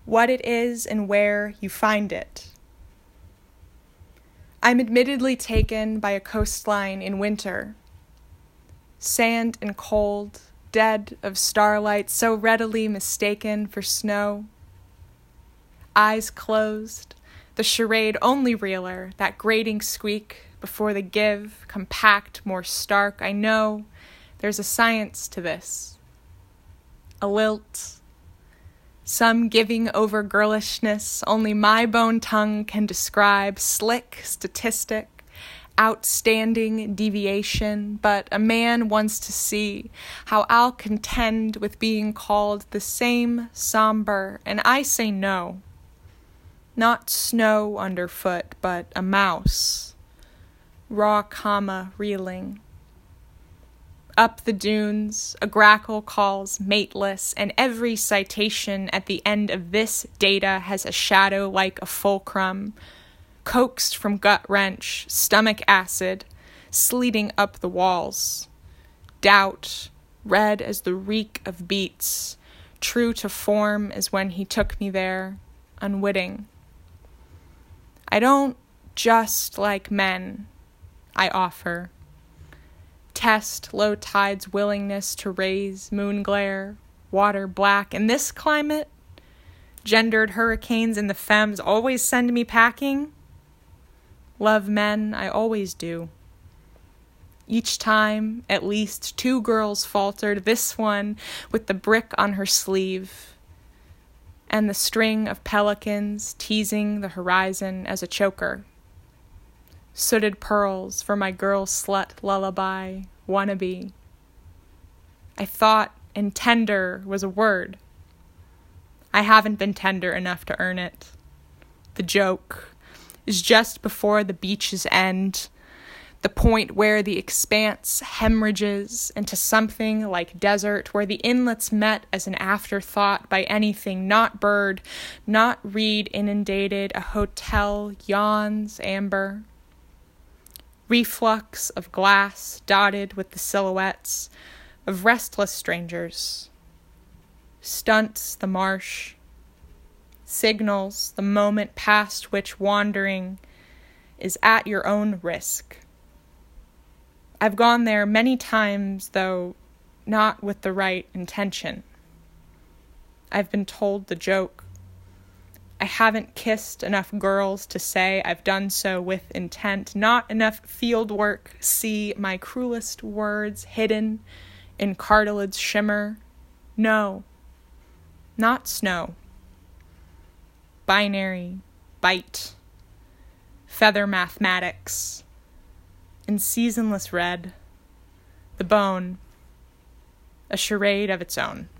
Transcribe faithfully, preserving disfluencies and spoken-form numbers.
what it is and where you find it. I'm admittedly taken by a coastline in winter, sand and cold, dead of starlight, so readily mistaken for snow. Eyes closed, the charade only realer, that grating squeak before the give, compact, more stark. I know there's a science to this. A lilt, some giving over girlishness only my bone tongue can describe, slick statistic, outstanding deviation, but a man wants to see how I'll contend with being called the same somber, and I say no. Not snow underfoot, but a mouse, raw comma reeling. Up the dunes, a grackle calls mateless, and every citation at the end of this data has a shadow like a fulcrum, coaxed from gut wrench, stomach acid, sleeting up the walls. Doubt, red as the reek of beets, true to form as when he took me there, unwitting. I don't just like men, I offer. Test low tide's willingness to raise moon glare, water black. In this climate, gendered hurricanes and the femmes always send me packing. Love men, I always do. Each time, at least two girls faltered, this one with the brick on her sleeve, and the string of pelicans teasing the horizon as a choker. Sooted pearls for my girl slut lullaby, wannabe. I thought and tender was a word. I haven't been tender enough to earn it. The joke is just before the beach's end, the point where the expanse hemorrhages into something like desert, where the inlets met as an afterthought by anything not bird, not reed inundated, a hotel yawns amber. Reflux of glass dotted with the silhouettes of restless strangers. Stunts the marsh. Signals the moment past which wandering is at your own risk. I've gone there many times, though not with the right intention. I've been told the joke. I haven't kissed enough girls to say I've done so with intent. Not enough field work. See my cruelest words hidden in cartilage shimmer. No, not snow. Binary, bite, feather mathematics, in seasonless red, the bone, a charade of its own.